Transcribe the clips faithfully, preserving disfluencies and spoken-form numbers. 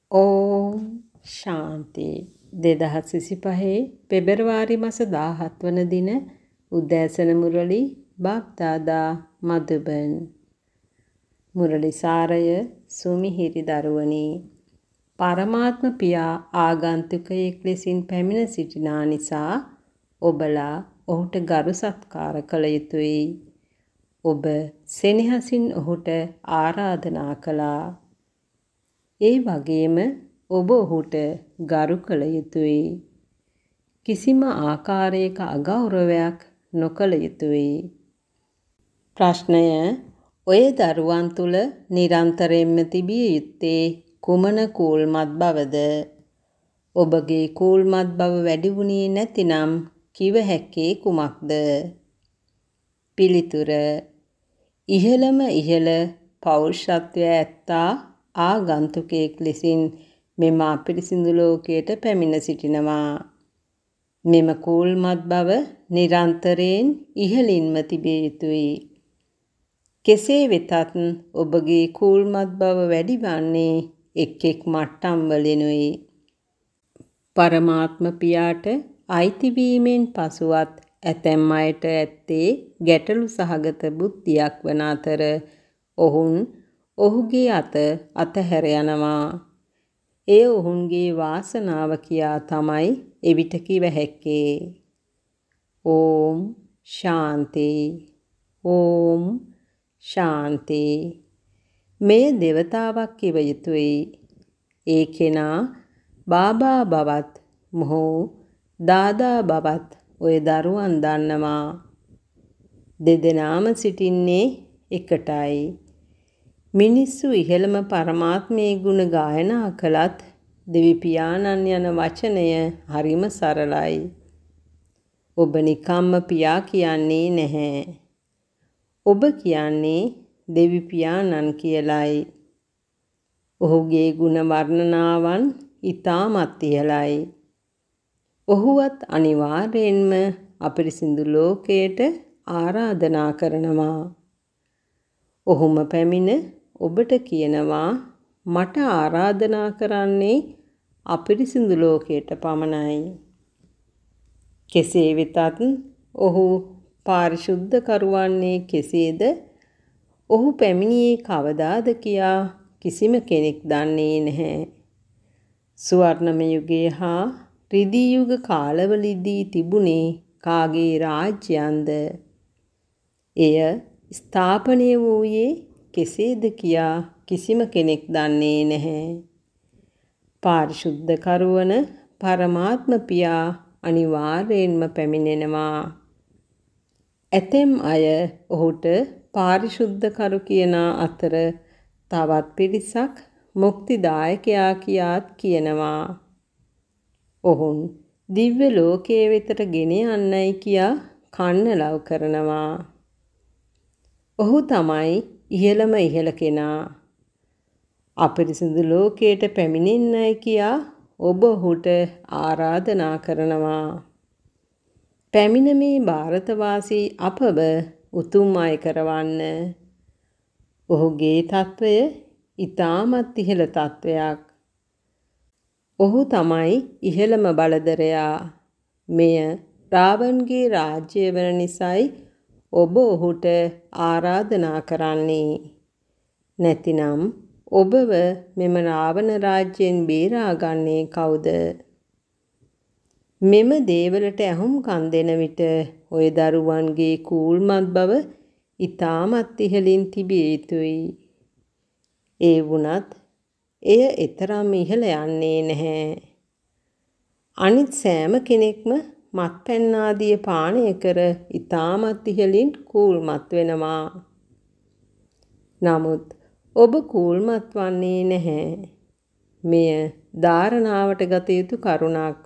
ඕම් ශාන්ති දෙදහස් විසිපහ පෙබරවාරි මාස දාහත් වන දින උදෑසන මුරලි බාග්දාදා මදුබන් මුරලි සාරය සුමිහිරි දරුවනි පරමාත්ම පියා ආගන්තුකයෙක් ලෙසින් පැමිණ සිටිනා නිසා ඔබලා ඔහුට ගරු සත්කාර කළ යුතුයි. ඔබ සෙනෙහසින් ඔහුට ආරාධනා කළා. ඒ වගේම ඔබ ඔහුට ගරු කළ යුතුයි. කිසිම ආකාරයක අගෞරවයක් නොකළ යුතුයි. ප්‍රශ්නය ඔය දරුවන් තුල නිරන්තරයෙන්ම තිබිය යුත්තේ කුමන කූල්මත් බවද? ඔබගේ කූල්මත් බව වැඩි වුණේ නැතිනම් කිව හැක්කේ කුමක්ද? පිළිතුර ඉහළම ඉහළ පෞරුෂත්වය ඇත්තා ආගන්තුකයෙක් ලෙසින් මෙම අපිරිසිදු ලෝකයට පැමිණ සිටිනවා. මෙම කූල්මත් බව නිරන්තරයෙන් ඉහළින්ම තිබිය යුතුයි. කෙසේ වෙතත් ඔබගේ කූල්මත් බව වැඩි වන්නේ එක් එක් මට්ටම් වලිනුයි. පරමාත්ම පියාට අයිති වීමෙන් පසුවත් ඇතැම් අයට ඇත්තේ ගැටලු සහගත බුද්ධියක් වන අතර ඔවුන් ඔහුගේ අත අතහැර යනවා. එය ඔවුන්ගේ වාසනාව කියා තමයි එවිට කිව හැක්කේ. ඕම් ශාන්ති. ඕම් ශාන්ති. මෙය දෙවතාවක් කිව යුතුයි. ඒ කෙනා බාබා බවත් මොහු දාදා බවත් ඔය දරුවන් දන්නවා. දෙදෙනාම සිටින්නේ එකටයි. මිනිස්සු ඉහළම පරමාත්මයේ ගුණ ගායනා කළත් දෙවි පියාණන් යන වචනය හරිම සරලයි. ඔබ නිකම්ම පියා කියන්නේ නැහැ. ඔබ කියන්නේ දෙවි පියාණන් කියලයි. ඔහුගේ ගුණ වර්ණනාවන් ඉතාමත් ඉහළයි. ඔහුවත් අනිවාර්යෙන්ම අපිරිසිදු ලෝකයට ආරාධනා කරනවා. ඔහුම පැමිණ ඔබට කියනවා මට ආරාධනා කරන්නේ අපිරිසිදු ලෝකයට පමණයි. කෙසේ වෙතත් ඔහු පාරිශුද්ධ කරුවන්නේ කෙසේද? ඔහු පැමිණියේ කවදාද කියා කිසිම කෙනෙක් දන්නේ නැහැ. සුවර්ණම යුගයේ හා රිදී යුග කාලවලදී තිබුණේ කාගේ රාජ්‍යයන්ද? එය ස්ථාපනය වූයේ කෙසේද කියා කිසිම කෙනෙක් දන්නේ නැහැ. පාරිශුද්ධ කරුවන පරමාත්ම පියා අනිවාර්යෙන්ම පැමිණෙනවා. ඇතැම් අය ඔහුට පාරිශුද්ධ කරු කියන අතර තවත් පිරිසක් මුක්තිදායකයා කියාත් කියනවා. ඔවුන් දිව්‍ය ලෝකයේ වෙතට ගෙන යන්නයි කියා කන්නලව් කරනවා. ඔහු තමයි ඉහළම ඉහළ කෙනා. අපිරිසිදු ලෝකයට පැමිණෙන්නයි කියා ඔබ ඔහුට ආරාධනා කරනවා. පැමිණ මේ ಭಾರತවාසී අපව උතුම් අය කරවන්න. ඔහුගේ තත්වය ඉතාමත් ඉහළ තත්වයක්. ඔහු තමයි ඉහළම බලදරයා. මෙය රාවන්ගේ රාජ්‍ය වන නිසායි ඔබ ඔහුට ආරාධනා කරන්නේ. නැතිනම් ඔබව මෙම රාවණ රාජ්‍යයෙන් බේරාගන්නේ කවුද? මෙම දේවලට ඇහුම්කන් දෙන විට ඔය දරුවන්ගේ කූල්මත් බව ඉතාමත් ඉහළින් තිබිය යුතුයි. ඒ වුණත් එය එතරම් ඉහළ යන්නේ නැහැ. අනිත් සෑම කෙනෙක්ම මත්පැන් ආදිය පානය කර ඉතාමත් ඉහළින් කූල්මත් වෙනවා. නමුත් ඔබ කූල්මත් වන්නේ නැහැ. මෙය ධාරණාවට ගත යුතු කරුණක්.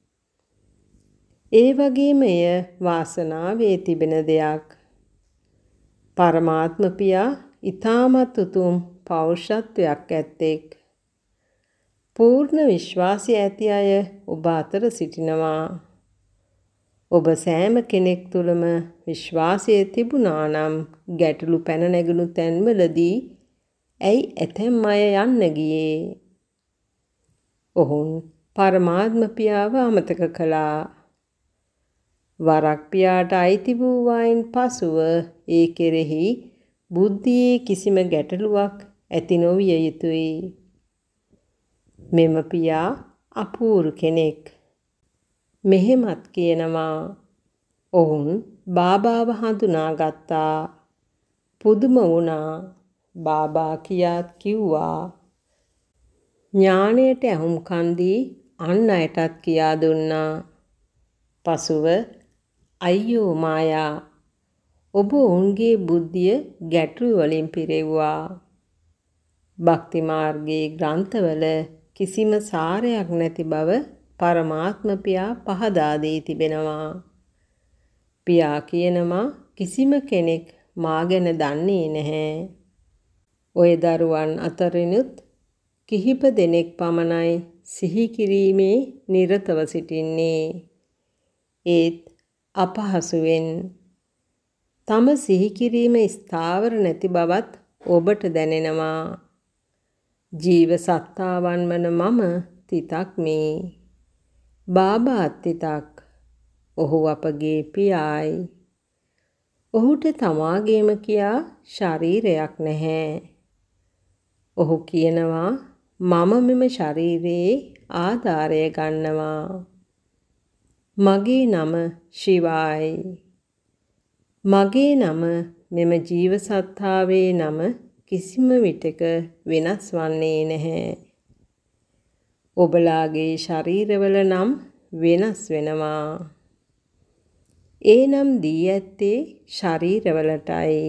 ඒ වගේම එය වාසනාවේ තිබෙන දෙයක්. පරමාත්ම පියා ඉතාමත් උතුම් පෞරුෂත්වයක් ඇත්තෙක්. පූර්ණ විශ්වාසය ඇති අය ඔබ අතර සිටිනවා. ඔබ සෑම කෙනෙක් තුළම විශ්වාසය තිබුණා නම් ගැටලු පැන නැගුණු තැන්වලදී ඇයි ඇතැම් අය යන්න ගියේ? ඔහුන් පරමාත්ම පියාව අමතක කළා. වරක් පියාට අයිති වූ වයින් පසුව ඒ කෙරෙහි බුද්ධියේ කිසිම ගැටලුවක් ඇති නොවිය යුතුය. මෙම පියා අපූරු කෙනෙක්. මෙහෙමත් කියනවා. ඔවුන් බාබාව හඳුනාගත්තා. පුදුම වුණා. බාබා කියාත් කිව්වා. ඥාණයට ඇහුම්කන් දී අන් අයටත් කියා දුන්නා. පසුව අයියෝ මායා ඔබ ඔවුන්ගේ බුද්ධිය ගැටළු වලින් පිරෙව්වා. භක්ති මාර්ගයේ ග්‍රන්ථවල කිසිම සාරයක් නැති බව පරමාත්ම පියා පහදා දී තිබෙනවා. පියා කියනවා කිසිම කෙනෙක් මා ගැන දන්නේ නැහැ. ඔය දරුවන් අතරිනුත් කිහිප දෙනෙක් පමණයි සිහි කිරීමේ නිරතව සිටින්නේ. ඒත් අපහසුවෙන්. තම සිහි කිරීම ස්ථාවර නැති බවත් ඔබට දැනෙනවා. ජීව සත්තාවන් වන මම තිතක් මේ. බාබාත් තිතක්. ඔහු අපගේ පියායි. ඔහුට තමාගේම කියා ශරීරයක් නැහැ. ඔහු කියනවා මම මෙම ශරීරයේ ආධාරය ගන්නවා. මගේ නම ශිවායි. මගේ නම මෙම ජීව සත්තාවේ නම කිසිම විටක වෙනස් වන්නේ නැහැ. ඔබලාගේ ශරීරවල නම් වෙනස් වෙනවා. ඒ නම් දී ඇත්තේ ශරීරවලටයි.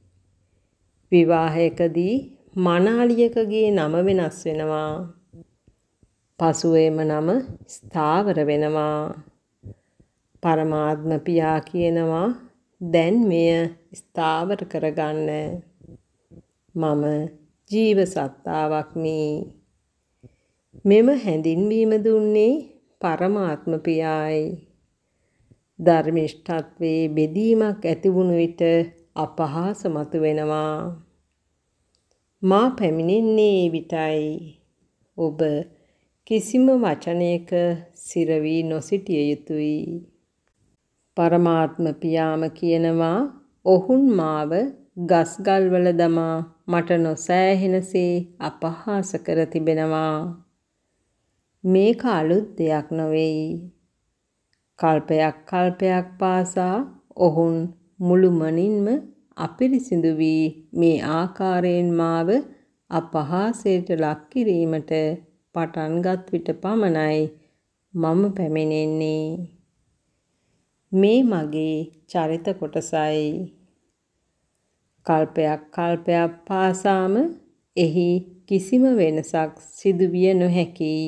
විවාහයකදී මනාලියකගේ නම වෙනස් වෙනවා. පසුව එම නම ස්ථාවර වෙනවා. පරමාත්ම පියා කියනවා දැන් මෙය ස්ථාවර කරගන්න. මම ජීව සත්තාවක්මි. මෙම හැඳින්වීම දුන්නේ පරමාත්ම පියායි. ධර්මිෂ්ඨත්වයේ බෙදීමක් ඇතිවුණු විට අපහාස මතුවෙනවා. මා පැමිණෙන්නේ විටයි. ඔබ කිසිම වචනයක සිර වී නොසිටිය යුතුයි. පරමාත්ම පියාම කියනවා ඔහුන් මාව ගස්ගල්වල දමා මට නොසෑහෙනසේ අපහාස කර තිබෙනවා. මේක අලුත් දෙයක් නොවේයි. කල්පයක් කල්පයක් පාසා ඔහුන් මුළුමනින්ම අපිරිසිදු වී මේ ආකාරයෙන් මාව අපහාසයට ලක් කිරීමට පටන්ගත් විට පමණයි මම පැමිණෙන්නේ. මේ මගේ චරිත කොටසයි. කල්පයක් කල්පයක් පාසාම එහි කිසිම වෙනසක් සිදුවිය නොහැකියි.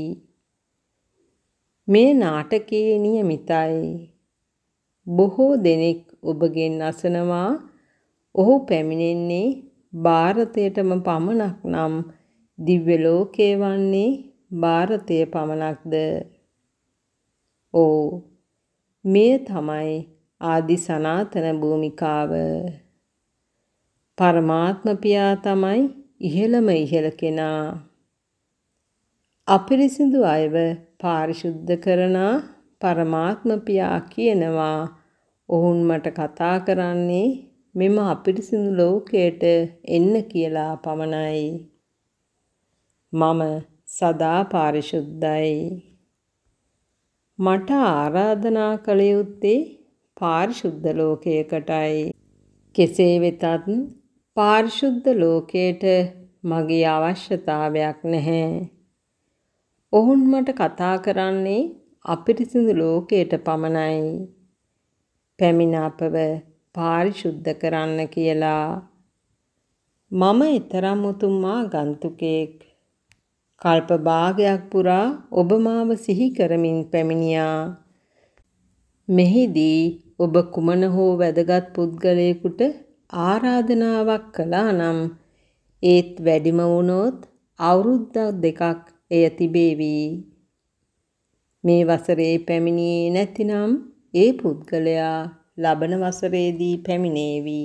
මේ නාටකයේ නියමිතයි. බොහෝ දෙනෙක් ඔබගෙන් අසනවා ඔහු පැමිණෙන්නේ ಭಾರತයටම පමණක් නම් දිව්‍ය ලෝකයේ වන්නේ ಭಾರತය පමණක්ද? ඕ මෙය තමයි ආදි සනාතන භූමිකාව. පරමාත්ම පියා තමයි ඉහළම ඉහළ කෙනා. අපිරිසිදු අයව පාරිශුද්ධ කරන පරමාත්ම පියා කියනවා ඔවුන් මට කතා කරන්නේ මෙම අපිරිසිදු ලෝකයට එන්න කියලා පමණයි. මම සදා පාරිශුද්ධයි. මට ආරාධනා කළ යුත්තේ පාරිශුද්ධ ලෝකයකටයි. කෙසේ වෙතත් පාරිශුද්ධ ලෝකයට මගේ අවශ්‍යතාවයක් නැහැ. ඔවුන් මට කතා කරන්නේ අපිරිසිදු ලෝකයට පමණයි. පැමිණ අපව පාරිශුද්ධ කරන්න කියලා. මම ඊතරම් උතුම් ආගන්තුකෙක්. කල්ප භාගයක් පුරා ඔබ මාව සිහි කරමින් පැමිණියා. මෙහිදී ඔබ කුමන හෝ වැදගත් පුද්ගලයෙකුට ආරාධනාවක් කළා නම් ඒත් වැඩිම වුණොත් අවුරුද්ද දෙකක් එය තිබේවි. මේ වසරේ පැමිණියේ නැතිනම් ඒ පුද්ගලයා ලබන වසරේදී පැමිණේවි.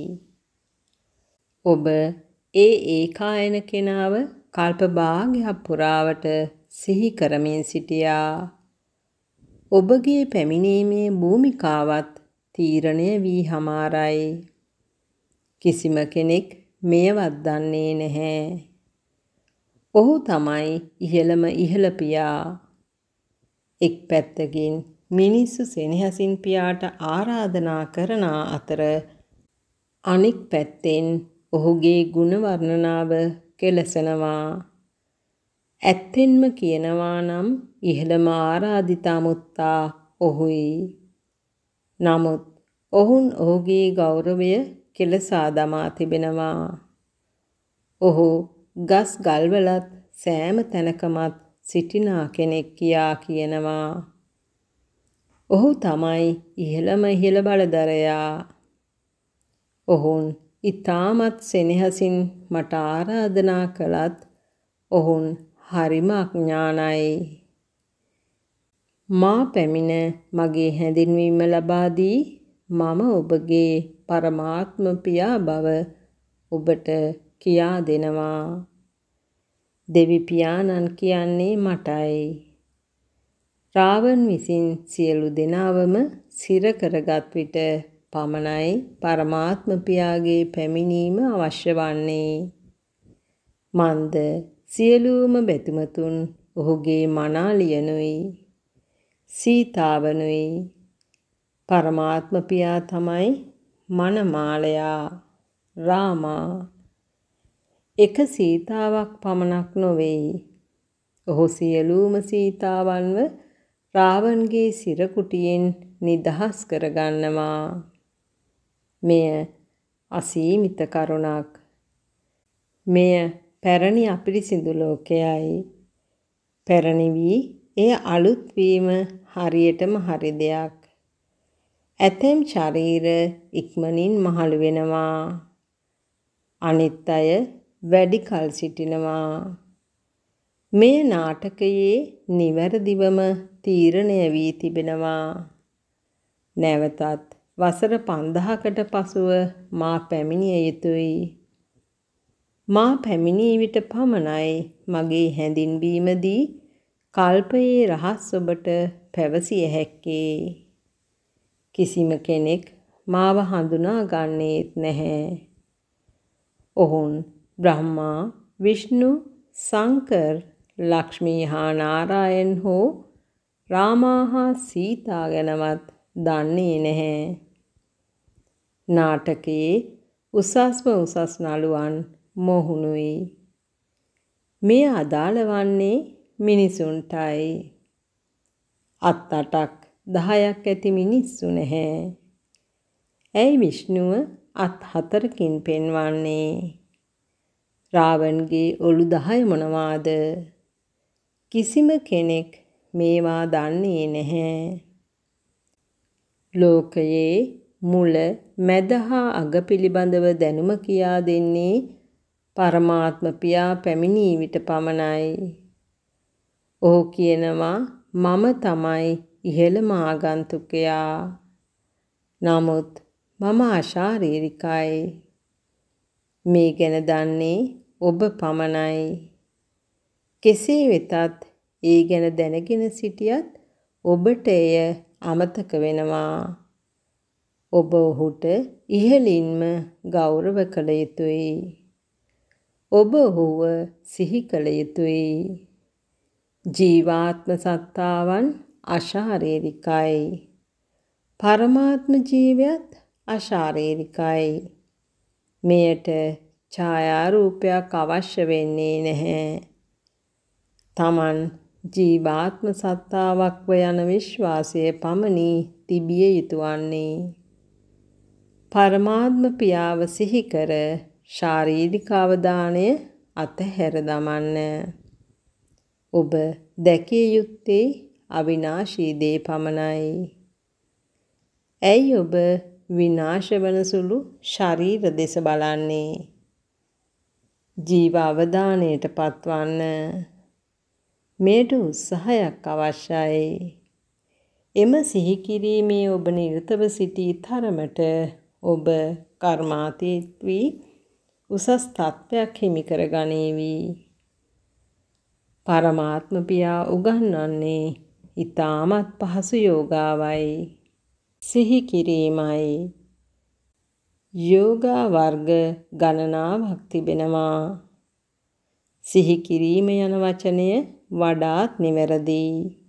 ඔබ ඒ ඒකායන කෙනාව කල්ප භාගයක් පුරාවට සිහි කරමින් සිටියා. ඔබගේ පැමිණීමේ භූමිකාවත් තීරණය වී හමාරයි. කිසිම කෙනෙක් මෙයවත් දන්නේ නැහැ. ඔහු තමයි ඉහළම ඉහළ පියා. එක් පැත්තකින් මිනිස්සු සෙනෙහසින් පියාට ආරාධනා කරන අතර අනෙක් පැත්තෙන් ඔහුගේ ගුණ වර්ණනාව කෙලසනවා. ඇත්තෙන්ම කියනවා නම් ඉහළම ආරාධිතා මුත්තා ඔහුයි. නමුත් ඔවුන් ඔහුගේ ගෞරවය කෙලසා දමා තිබෙනවා. ඔහු ගස් ගල්වලත් සෑම තැනකමත් සිටිනා කෙනෙක් කියා කියනවා. ඔහු තමයි ඉහළම ඉහළ බලධරයා. ඔවුන් ඉතාමත් සෙනෙහසින් මට ආරාධනා කළත් ඔවුන් හරිම අඥානයි. මා පැමිණ මගේ හැඳින්වීම ලබා දී මම ඔබගේ පරමාත්ම පියා බව ඔබට කියා දෙනවා. දෙවි පියාණන් කියන්නේ මටයි. රාවණ විසින් සියලු දෙනාවම සිර කරගත් විට පමණයි පරමාත්ම පියාගේ පැමිණීම අවශ්‍ය වන්නේ. මන්ද සියලුම බැතිමතුන් ඔහුගේ මනාලියනුයි, සීතාවනුයි. පරමාත්ම පියා තමයි මනමාලයා, රාමා. එක සීතාවක් පමණක් නොවේයි. ඔහු සියලුම සීතාවන්ව රාවණගේ සිරකුටියෙන් නිදහස් කරගන්නවා. මෙය අසීමිත කරුණක්. මෙය පැරණි අපිරිසිදු ලෝකයයි. පැරණි වී එය අලුත් වීම හරියටම හරි දෙයක්. ඇතැම් ශරීර ඉක්මනින් මහලු වෙනවා. අනිත් අය වැඩි කල් සිටිනවා. මේ නාටකයේ නිවැරදිවම තීරණය වී තිබෙනවා. නැවතත් වසර පන්දහකට පසුව මා පැමිණිය යුතුයි. මා පැමිණී විට පමණයි මගේ හැඳින්වීමදී කල්පයේ රහස් ඔබට පැවසිය හැක්කේ. කිසිම කෙනෙක් මාව හඳුනා ගන්නේත් නැහැ. ඔවුන් බ්‍රහ්මා, විෂ්ණු, සංකර්, ලක්ෂ්මී හා නාරායන් හෝ රාමා හා සීතා ගැනවත් දන්නේ නැහැ. නාටකයේ උසස්ම උසස් නළුවන් මොහුනුයි. මෙය අදාළ වන්නේ මිනිසුන්ටයි. අත් අටක් දහයක් ඇති මිනිස්සු නැහැ. ඇයි විෂ්ණුව අත් හතරකින් පෙන්වන්නේ? රාවණගේ ඔලු දහය මොනවාද? කිසිම කෙනෙක් මේවා දන්නේ නැහැ. ලෝකයේ මුල, මැද හා අග පිළිබඳව දැනුම කියා දෙන්නේ පරමාත්ම පියා පැමිණී විට පමණයි. ඔහු කියනවා මම තමයි ඉහළම ආගන්තුකයා. නමුත් මම අශාරීරිකයි. මේ ගැන දන්නේ ඔබ පමණයි. කෙසේ වෙතත් ඒ ගැන දැනගෙන සිටියත් ඔබට එය අමතක වෙනවා. ඔබ ඔහුට ඉහළින්ම ගෞරව කළ යුතුයි. ඔබ ඔහුව සිහි කළ යුතුයි. ජීවාත්ම සත්තාවන් අශාරීරිකයි. පරමාත්ම ජීවයත් අශාරීරිකයි. මෙයට ඡායාරූපයක් අවශ්‍ය වෙන්නේ නැහැ. තමන් ජීවාත්ම සත්තාවක්ව යන විශ්වාසය පමණි තිබිය යුතු වන්නේ. පරමාත්ම පියාව සිහි කර ශාරීරික අවදානය අතහැර දමන්න. ඔබ දැකිය යුත්තේ අවිනාශී දේ පමණයි. ඇයි ඔබ විනාශ වන සුළු ශරීර දෙස බලන්නේ? ජීව අවදානයට පත්වන්න. මෙයට උත්සාහයක් අවශ්‍යයි. එම සිහි කිරීමේ ඔබ නිරතව සිටී තරමට ඔබ කර්මාතීත වී උසස් තත්ත්වයක් හිමි කර ගනීවි. පරමාත්ම පියා උගන්වන්නේ ඊටමත් පහසු යෝගාවයි. සිහි කිරීමයි. යෝගා වර්ග ගණනාවක් තිබෙනවා. සිහි කිරීම යන වචනය වඩාත් නිවැරදි.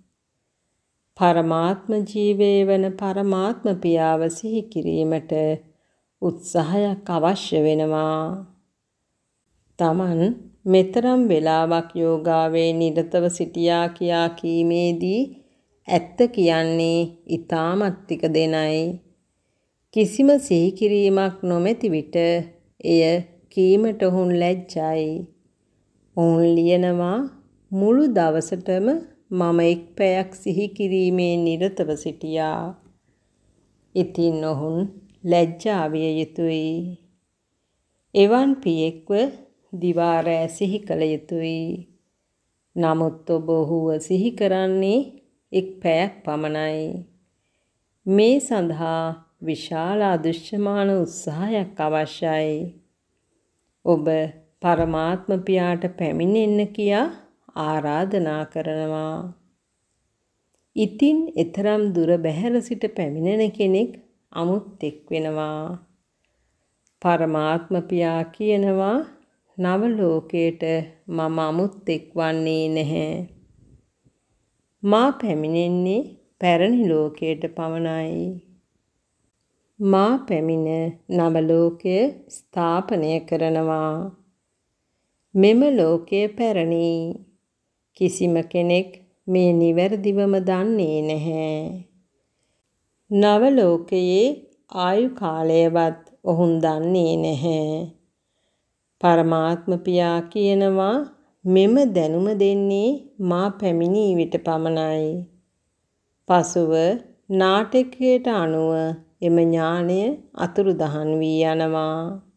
පරමාත්ම ජීවය වන පරමාත්ම පියාව සිහි කිරීමට උත්සාහයක් අවශ්‍ය වෙනවා. තමන් මෙතරම් වෙලාවක් යෝගාවේ නිරතව සිටියා කියා කීමේදී ඇත්ත කියන්නේ ඊටමත් ටික දෙනයි. කිසිම සිහි කිරීමක් නොමැති විට එය කීමට ඔවුන් ලැජ්ජයි. ඔවුන් ලියනවා මුළු දවසටම මම එක් පැයක් සිහි කිරීමේ නිරතව සිටියා. ඉතින් ඔවුන් ලැජ්ජා විය යුතුයි. එවන් පියෙක්ව දිවා රෑ සිහි කළ යුතුයි. නමුත් ඔබ ඔහුව සිහි කරන්නේ එක් පැයක් පමණයි. මේ සඳහා විශාල අදෘශ්‍යමාන උත්සාහයක් අවශ්‍යයි. ඔබ පරමාත්ම පියාට පැමිණෙන්න කියා ආරාධනා කරනවා. ඉතින් එතරම් දුර බැහැර සිට පැමිණෙන කෙනෙක් අමුත්තෙක් වෙනවා. පරමාත්ම පියා කියනවා නව ලෝකයට මම අමුත්තෙක් වන්නේ නැහැ. මා පැමිණෙන්නේ පැරණි ලෝකයට පමණයි. මා පැමිණ නව ලෝකය ස්ථාපනය කරනවා. මෙම ලෝකය පැරණි. කිසිම කෙනෙක් මේ නිවැරදිවම දන්නේ නැහැ. නව ලෝකයේ ආයු කාලයවත් ඔවුන් දන්නේ නැහැ. පරමාත්ම පියා කියනවා මෙම දැනුම දෙන්නේ මා පැමිණී විට පමණයි. පසුව නාටකයට අනුව එම ඥානය අතුරුදහන් වී යනවා.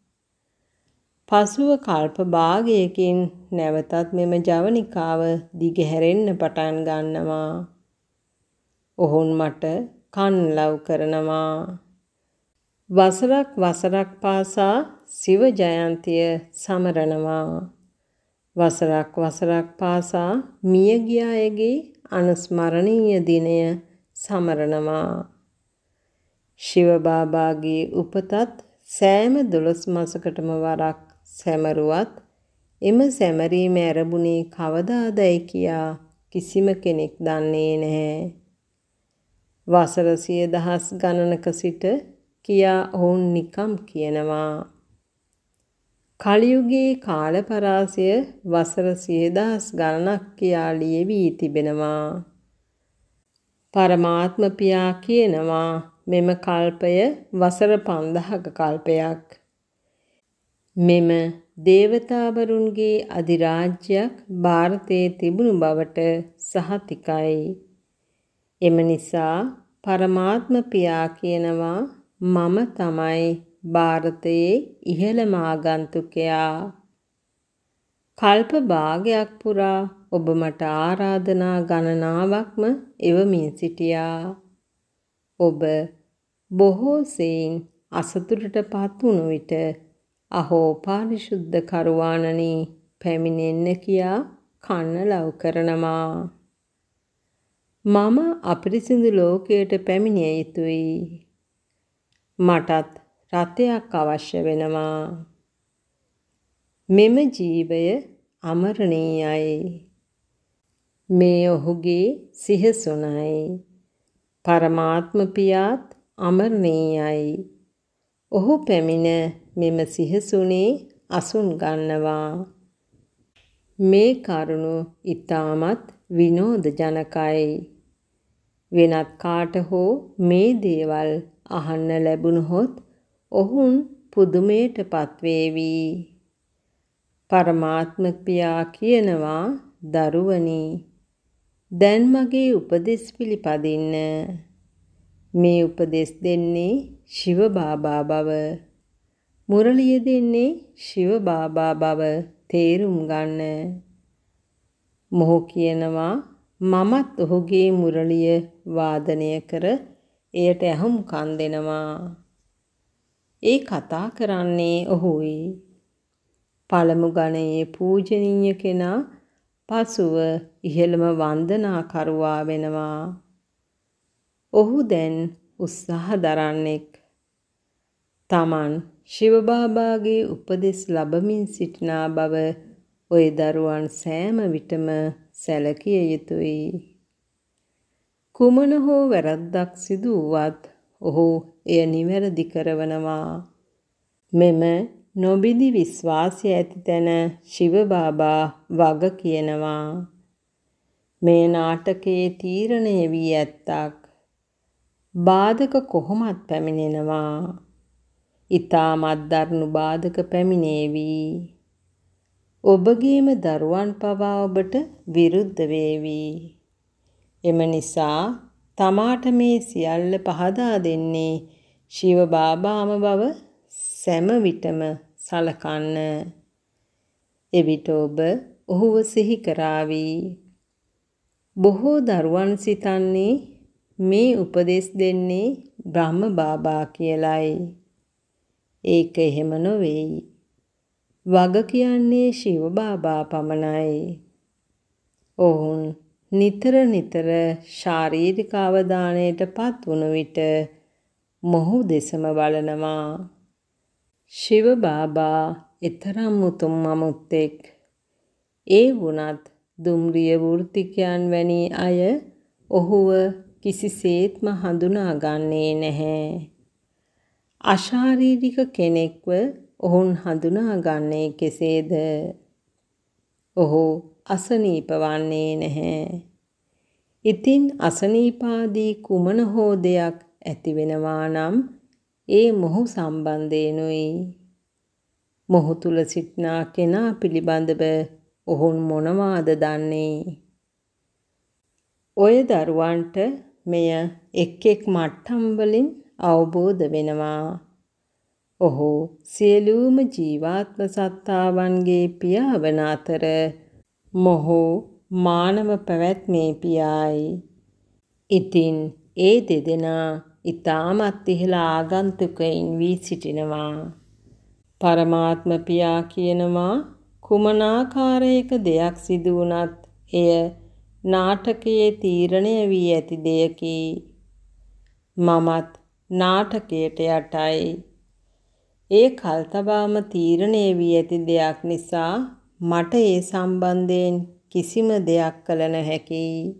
පසුව කල්ප භාගයකින් නැවතත් මෙම ජවනිකාව දිගහැරෙන්න පටන් ගන්නවා. ඔවුන් මට කන් ලව් කරනවා. වසරක් වසරක් පාසා සිව ජයන්තිය සමරනවා. වසරක් වසරක් පාසා මියගිය අයගේ අනුස්මරණීය දිනය සමරනවා. ශිව බාබාගේ උපතත් සෑම දොළොස් මාසකටම වරක් සැමරුවත් එම සැමරීම ඇරඹුණේ කවදාදැයි කියා කිසිම කෙනෙක් දන්නේ නැහැ. වසර සිය දහස් ගණනක සිට කියා ඔවුන් නිකම් කියනවා. කලියුගයේ කාල පරාසය වසර සිය දහස් ගණනක් කියා ලියවී තිබෙනවා. පරමාත්ම පියා කියනවා මෙම කල්පය වසර පන්දහක කල්පයක්. මෙම දේවතාවරුන්ගේ අධිරාජ්‍යයක් ಭಾರತයේ තිබුණු බවට සහතිකයි. එම නිසා පරමාත්ම පියා කියනවා මම තමයි ಭಾರತයේ ඉහළම ආගන්තුකයා. කල්ප භාගයක් පුරා ඔබ මට ආරාධනා ගණනාවක්ම එවමින් සිටියා. ඔබ බොහෝ සෙයින් අසතුටට පත් වුණු විට අහෝ පාරිශුද්ධ කරුවාණනි පැමිණෙන්න කියා කන්න ලව් කරනවා. මම අපිරිසිදු ලෝකයට පැමිණිය යුතුයි. මටත් රථයක් අවශ්‍ය වෙනවා. මෙම ජීවය අමරණීයයි. මේ ඔහුගේ සිහසුනයි. පරමාත්ම පියාත් අමරණීයයි. ඔහු පැමිණ මෙම සිහසුනේ අසුන් ගන්නවා. මේ කරුණු ඊටමත් විනෝදජනකයි. වෙනත් කාට හෝ මේ දේවල් අහන්න ලැබුණහොත් ඔවුන් පුදුමයට පත්වේවි. පරමාත්ම පියා කියනවා දරුවනි දැන් මගේ උපදෙස් පිළිපදින්න. මේ උපදෙස් දෙන්නේ ශිව බාබා බව. මුරලිය දෙන්නේ ශිව බාබා බව තේරුම් ගන්න. මොහු කියනවා මමත් ඔහුගේ මුරලිය වාදනය කර එයට ඇහුම්කන් දෙනවා. ඒ කතා කරන්නේ ඔහුයි. පළමු ගණයේ පූජනීය කෙනා පසුව ඉහළම වන්දනාකරුවා වෙනවා. ඔහු දැන් උත්සාහ දරන්නෙක්. තමන් ශිව බාබාගේ උපදෙස් ලබමින් සිටිනා බව ඔය දරුවන් සෑම විටම සැලකිය යුතුයි. කුමන හෝ වැරද්දක් සිදු වුවත් ඔහු එය නිවැරදි කරවනවා. මෙම නොබිදි විශ්වාසය ඇති තැන ශිව බාබා වග කියනවා. මේ නාටකයේ තීරණය වී ඇත්තක්. බාධක කොහොමත් පැමිණෙනවා. ඉතාමත් දරුණු බාධක පැමිණේවි. ඔබගේම දරුවන් පවා ඔබට විරුද්ධ වේවි. එම නිසා තමාට මේ සියල්ල පහදා දෙන්නේ ශිව බාබාම බව සෑම විටම සලකන්න. එවිට ඔබ ඔහුව සිහි කරાવી. බොහෝ දරුවන් සිතන්නේ මේ උපදෙස් දෙන්නේ බ්‍රහ්ම බාබා කියලයි. ඒක එහෙම නොවේයි. වග කියන්නේ ශිව බාබා පමණයි. ඔවුන් නිතර නිතර ශාරීරික අවධානයට පත් වුණු විට මොහු දෙසම බලනවා. ශිව බාබා එතරම් උතුම් අමුත්තෙක්. ඒ වුණත් දුම්රිය වෘත්තිකයන් වැනි අය ඔහුව කිසිසේත්ම හඳුනා ගන්නේ නැහැ. අශාරීරික කෙනෙක්ව ඔවුන් හඳුනා ගන්නේ කෙසේද? ඔහු අසනීප වන්නේ නැහැ. ඉතින් අසනීපාදී කුමන හෝ දෙයක් ඇති වෙනවා නම් ඒ මොහු සම්බන්ධයෙනුයි. මොහු තුල සිටිනා කෙනා පිළිබඳව ඔවුන් මොනවාද දන්නේ? ඔය දරුවන්ට මෙය එක් එක් මට්ටම් වලින් අවබෝධ වෙනවා. ඔහු සියලුම ජීවාත්ම සත්තාවන්ගේ පියා වන අතර මොහු මානව පැවැත්මේ පියායි. ඉතින් ඒ දෙදෙනා ඊටමත් ඉහළ ආගන්තුකයින් වී සිටිනවා. පරමාත්ම පියා කියනවා කුමනාකාරයක දෙයක් සිදු වුණත් එය නාටකයේ තීරණය වී ඇති දෙයකි. මමත් නාටකයට යටයි. ඒ කල්තබාම තීරණය වී ඇති දෙයක් නිසා මට ඒ සම්බන්ධයෙන් කිසිම දෙයක් කළ නොහැකි.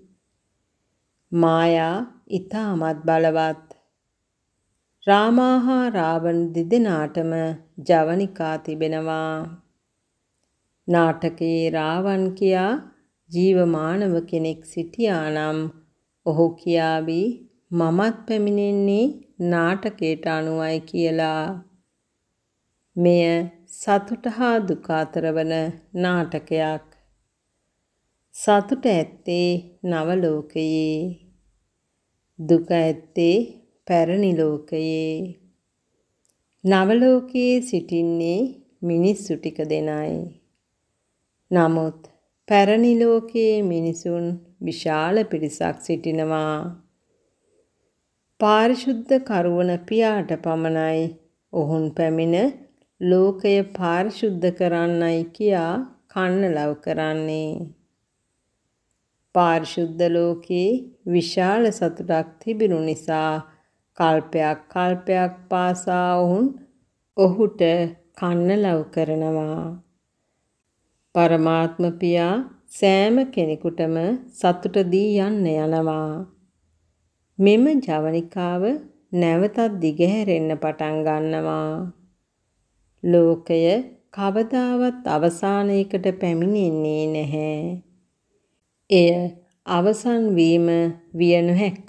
මායා ඊටමත් බලවත්. රාමා හා රාවණ දෙදෙනාටම ජවනිකා තිබෙනවා. නාටකයේ රාවණ කියා ජීවමානව කෙනෙක් සිටියා නම් ඔහු කියාවි මමත් පැමිණෙන්නේ නාටකයට අනුවයි කියලා. මෙය සතුට හා දුක අතර වන නාටකයක්. සතුට ඇත්තේ නව ලෝකයේ. දුක ඇත්තේ පැරණි ලෝකයේ. නව ලෝකයේ සිටින්නේ මිනිස්සු ටික දෙනයි. නමුත් පැරණි ලෝකයේ මිනිසුන් විශාල පිරිසක් සිටිනවා. පාරිශුද්ධ කරුවන පියාට පමණයි ඔවුන් පැමිණ ලෝකය පාරිශුද්ධ කරන්නයි කියා කන්නලව් කරන්නේ. පාරිශුද්ධ ලෝකයේ විශාල සතුටක් තිබුණු නිසා කල්පයක් කල්පයක් පාසා ඔවුන් ඔහුට කන්නලව් කරනවා. පරමාත්ම පියා සෑම කෙනෙකුටම සතුට දී යන්න යනවා. මෙම ජවනිකාව නැවතත් දිගහැරෙන්න පටන් ගන්නවා. ලෝකය කවදාවත් අවසානයකට පැමිණෙන්නේ නැහැ. එය අවසන් වීම විය නොහැක්කක්.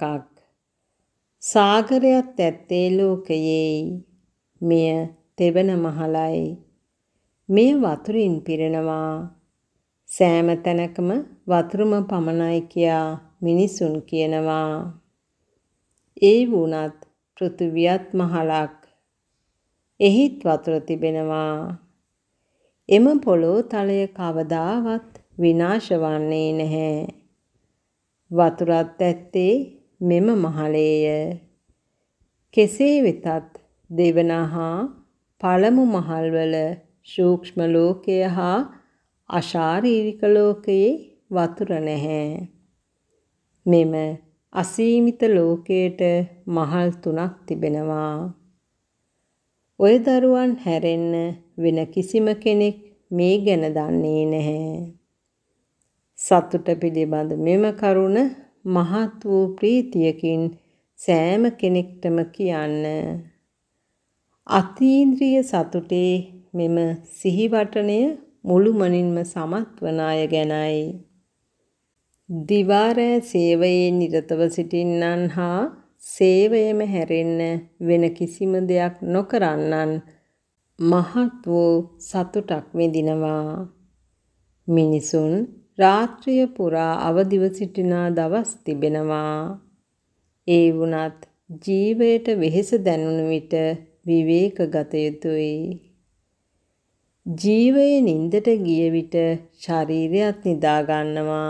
සාගරයත් ඇත්තේ ලෝකයේයි. මෙය තෙවන මහලයි. මෙය වතුරින් පිරෙනවා. සෑම තැනකම වතුරම පමණයි කියා මිනිසුන් කියනවා. ඒ වුණත් පෘථිවියත් මහලක්. එහිත් වතුර තිබෙනවා. එම පොළොව තලය කවදාවත් විනාශ වන්නේ නැහැ. වතුරත් ඇත්තේ මෙම මහලේය. කෙසේ වෙතත් දෙවන හා පළමු මහල්වල සූක්ෂ්ම ලෝකය හා අශාරීරික ලෝකයේ වතුර නැහැ. මෙම අසීමිත ලෝකයට මහල් තුනක් තිබෙනවා. ඔය දරුවන් හැරෙන්න වෙන කිසිම කෙනෙක් මේ ගැන දන්නේ නැහැ. සතුට පිළිබඳ මෙම කරුණ මහත් වූ ප්‍රීතියකින් සෑම කෙනෙක්ටම කියන්න. අතීන්ද්‍රිය සතුටේ මෙම සිහිවටනය මුළුමනින්ම සමත් වන අය ගැනයි. දිවාරෑ සේවයේ නිරතව සිටින්නන් හා සේවයම හැරෙන්න වෙන කිසිම දෙයක් නොකරන්නන් මහත් වූ සතුටක් විඳිනවා. මිනිසුන් රාත්‍රිය පුරා අවදිව සිටිනා දවස් තිබෙනවා. ඒ වුණත් ජීවයට වෙහෙස දැනුණු විට විවේක ගත යුතුයි. ජීවයේ නින්දට ගිය විට ශරීරයත් නිදා ගන්නවා.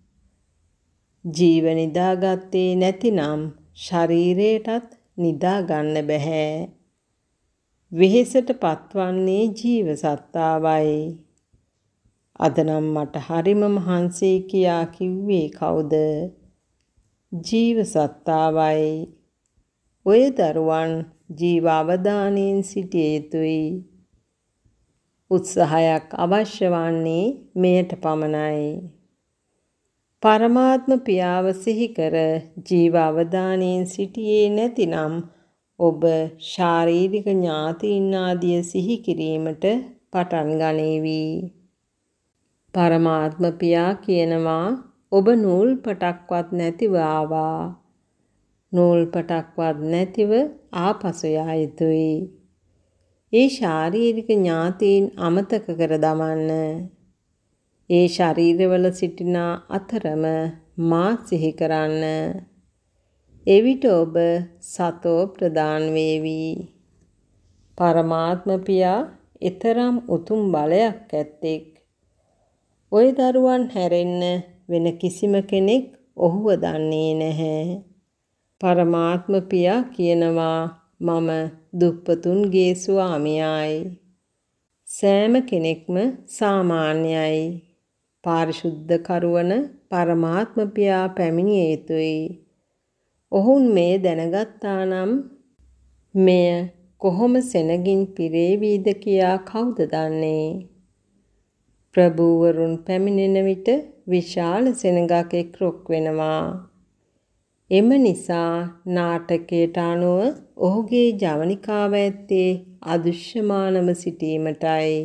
ජීව නිදාගත්තේ නැතිනම් ශරීරයටත් නිදා ගන්න බැහැ. වෙහෙසට පත්වන්නේ ජීව සත්තාවයි. අද නම් මට හරිම මහන්සි කියා කිව්වේ කවුද? ජීව සත්තාවයි. ඔය දරුවන් ජීව අවධානයෙන් සිටිය යුතුයි. උත්සාහයක් අවශ්‍ය වන්නේ මෙයට පමණයි. පරමාත්ම පියාව සිහි කර ජීව අවධානයෙන් සිටියේ නැතිනම් ඔබ ශාරීරික ඥාතීන් ආදිය සිහි කිරීමට පටන් ගනීවි. පරමාත්ම පියා කියනවා ඔබ නූල් පටක්වත් නැතිව ආවා. නූල් පටක්වත් නැතිව ආපසු යා යුතුයි. ඒ ශාරීරික ඥාතීන් අමතක කර දමන්න. ඒ ශරීරවල සිටින අතරම මා සිහි කරන්න. එවිට ඔබ සතෝ ප්‍රදාන් වේවි. පරමාත්ම පියා එතරම් උතුම් බලයක් ඇත්තෙක්. ඔය දරුවන් හැරෙන්න වෙන කිසිම කෙනෙක් ඔහුව දන්නේ නැහැ. පරමාත්ම පියා කියනවා මම දුප්පතුන්ගේ ස්වාමියායි. සෑම කෙනෙක්ම සාමාන්‍යයි. පාරිශුද්ධ කරවන පරමාත්ම පියා පැමිණිය යුතුයි. ඔවුන් මේ දැනගත්තා නම් මෙය කොහොම සෙනගින් පිරේවිද කියා කවුද දන්නේ? ප්‍රභූවරුන් පැමිණෙන විට විශාල සෙනඟක් එක්රොක් වෙනවා. එම නිසා නාටකයට අනුව ඔහුගේ ජවනිකාව ඇත්තේ අදෘශ්‍යමානව සිටීමටයි.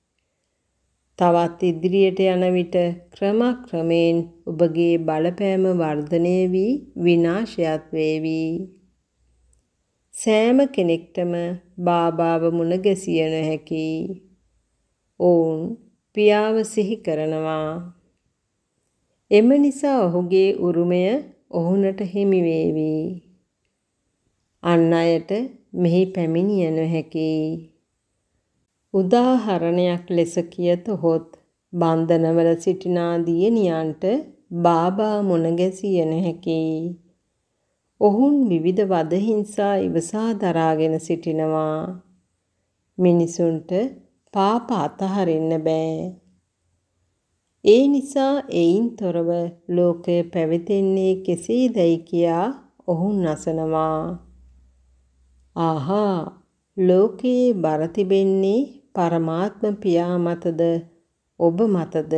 තවත් ඉදිරියට යන විට ක්‍රමක්‍රමයෙන් ඔබගේ බලපෑම වර්ධනය වී විනාශයත් වේවි. සෑම කෙනෙක්ටම බාබාව මුණ ගැසිය නොහැකි. ඔවුන් පියාව සිහි කරනවා. එම නිසා ඔහුගේ උරුමය ඔවුන්ට හිමි වේවි. අන් අයට මෙහි පැමිණිය නොහැකි. උදාහරණයක් ලෙස කියතොත් බන්ධනවල සිටින දියණියන්ට බාබා මුණ ගැසිය නොහැකි. ඔවුන් විවිධ වද හිංසා ඉවසා දරාගෙන සිටිනවා. මිනිසුන්ට පාප අතහරින්න බෑ. ඒ නිසා එයින් තොරව ලෝකය පැවතෙන්නේ කෙසේදයි කියා ඔවුන් අසනවා. ආහා, ලෝකයේ බර තිබෙන්නේ පරමාත්ම පියා මතද ඔබ මතද?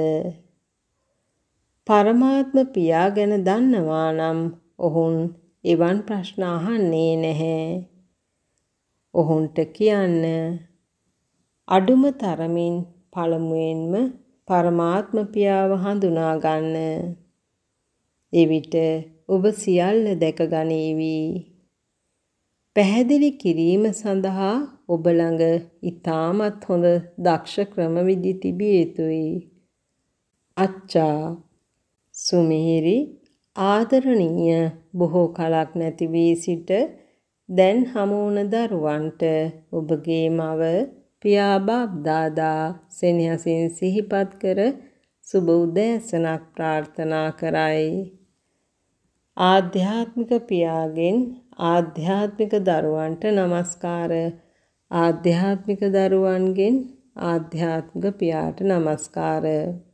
පරමාත්ම පියා ගැන දන්නවා නම් ඔවුන් එවන් ප්‍රශ්න අහන්නේ නැහැ. ඔවුන්ට කියන්න අඩුම තරමින් පළමුවෙන්ම පරමාත්ම පියාව හඳුනා ගන්න. එවිට ඔබ සියල්ල දැක ගනීවි. පැහැදිලි කිරීම සඳහා ඔබ ළඟ ඉතාමත් හොඳ දක්ෂ ක්‍රමවිධි තිබිය යුතුයි. අච්චා, සුමිහිරි ආදරණීය බොහෝ කලක් නැති වී සිට දැන් හමු වුණ දරුවන්ට ඔබගේ මව පියා බාප් දාදා සෙනෙහසින් සිහිපත් කර සුබ උදෑසනක් ප්‍රාර්ථනා කරයි. ආධ්‍යාත්මික පියාගෙන් ආධ්‍යාත්මික දරුවන්ට නමස්කාර. ආධ්‍යාත්මික දරුවන්ගෙන් ආධ්‍යාත්මික පියාට නමස්කාර.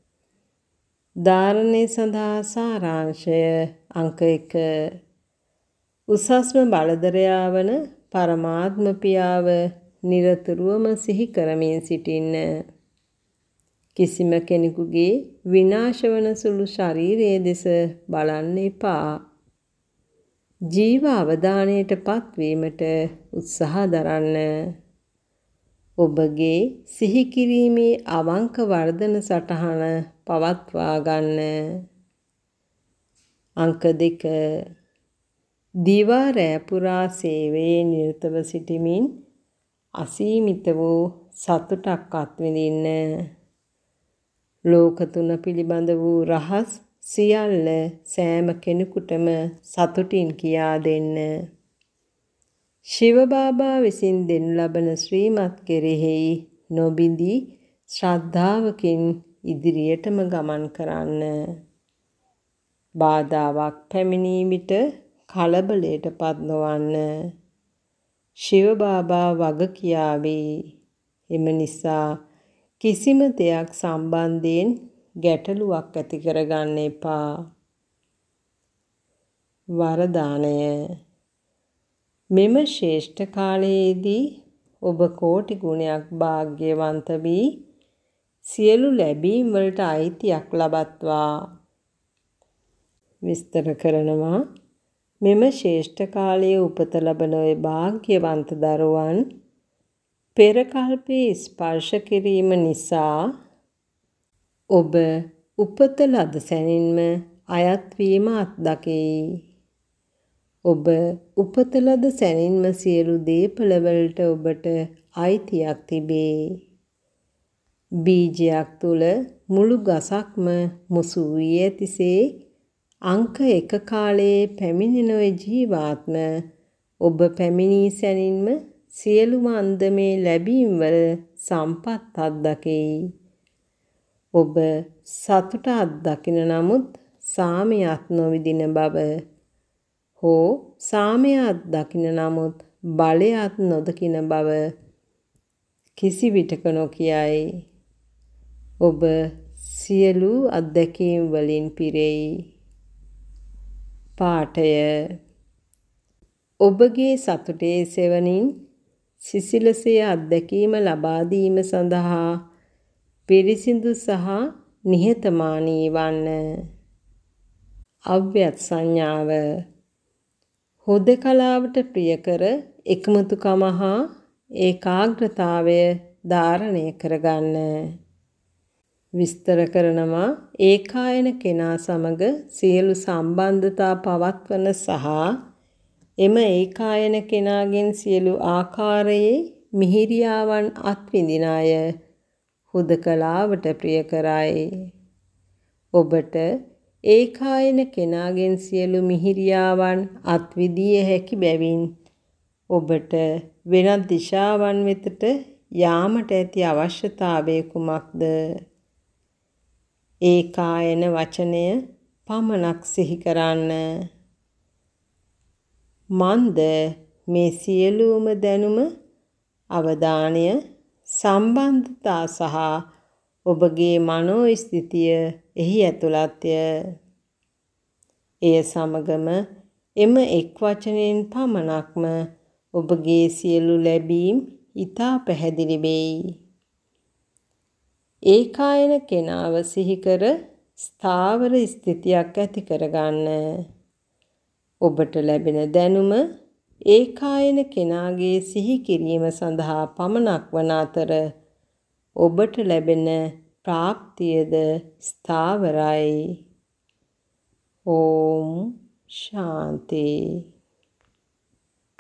ධාරණය සඳහා සාරාංශය අංක එක. උසස්ම බලධරයා වන පරමාත්ම පියාව නිරතුරුවම සිහි කරමින් සිටින්න. කිසිම කෙනෙකුගේ විනාශ වන සුළු ශරීරයේ දෙස බලන්න එපා. ජීව අවධානයට පත්වීමට උත්සාහ දරන්න. ඔබගේ සිහි කිරීමේ අවංක වර්ධන සටහන පවත්වා ගන්න. අංක දෙක. දිවා රෑ පුරා සේවයේ නිරතව සිටිමින් අසීමිත වූ සතුටක් අත්විඳින්න. ලෝක තුන පිළිබඳ වූ රහස් සියල්ල සෑම කෙනෙකුටම සතුටින් කියා දෙන්න. ශිව බාබා විසින් දෙනු ලබන ශ්‍රීමත් කෙරෙහි නොබිඳී ශ්‍රද්ධාවකින් ඉදිරියටම ගමන් කරන්න. බාධාවක් පැමිණී විට කලබලයට පත් නොවන්න. ශිව බාබා වග කියාවි. එම නිසා කිසිම දෙයක් සම්බන්ධයෙන් ගැටලුවක් ඇති කරගන්න එපා. වරදානය. මෙම ශ්‍රේෂ්ඨ කාලයේදී ඔබ කෝටි ගුණයක් වාග්යවන්ත වී සියලු ලැබීම් වලට අයිතියක් ලබත්වා. විස්තර කරනවා. මෙම ශ්‍රේෂ්ඨ කාලයේ උපත ලබන ඔය වාග්යවන්ත දරුවන් පෙර කල්පයේ ස්පර්ශ කිරීම නිසා ඔබ උපත ලද සැනින්ම අයත් වීම අත්දකී. ඔබ උපත ලද සැනින්ම සියලු දේපල වලට ඔබට අයිතියක් තිබේ. බීජයක් තුල මුළු ගසක්ම මුසු වී ඇතිසේ අංක එක කාලයේ පැමිණෙන ඔය ජීවාත්ම ඔබ පැමිණී සැනින්ම සියලුම අන්දමේ ලැබීම් වල සම්පත් අත්දකී. ඔබ සතුට අත්දකින නමුත් සාමයත් නොවිදින බව හෝ සාමය අත්දකින නමුත් බලයත් නොදකින බව කිසි විටක නොකියයි. ඔබ සියලු අත්දැකීම් වලින් පිරෙයි. පාඨය. ඔබගේ සතුටේ සෙවණින් සිසිලසේ අත්දැකීම ලබා දීම සඳහා පිරිසිදු සහ නිහතමානී වන්න. අව්‍යත් සංඥාව. හුදකලාවට ප්‍රිය කර එකමුතුකම හා ඒකාග්‍රතාවය ධාරණය කරගන්න. විස්තර කරනවා. ඒකායන කෙනා සමග සියලු සම්බන්ධතා පවත්වන සහ එම ඒකායන කෙනාගෙන් සියලු ආකාරයේ මිහිරියාවන් අත්විඳින අය හුදකලාවට ප්‍රිය කරයි. ඔබට ඒකායන කෙනාගෙන් සියලු මිහිරියාවන් අත්විඳිය හැකි බැවින් ඔබට වෙනත් දිශාවන් වෙතට යාමට ඇති අවශ්‍යතාවය කුමක්ද? ඒකායන වචනය පමණක් සිහි කරන්න. මන්ද මේ සියලුම දැනුම අවධානය සම්බන්ධතා සහ ඔබගේ මනෝ ස්ථිතිය එහි ඇතුළත්ය. එය සමගම එම එක් වචනයෙන් පමණක්ම ඔබගේ සියලු ලැබීම් ඉතා පැහැදිලි වෙයි. ඒකායන කෙනාව සිහි කර ස්ථාවර ස්ථිතියක් ඇති කරගන්න. ඔබට ලැබෙන දැනුම ඒකායන කෙනාගේ සිහි කිරීම සඳහා පමණක් වන අතර ඔබට ලැබෙන ප්‍රාප්තියද ස්ථාවරයි. ඕම් ශාන්ති.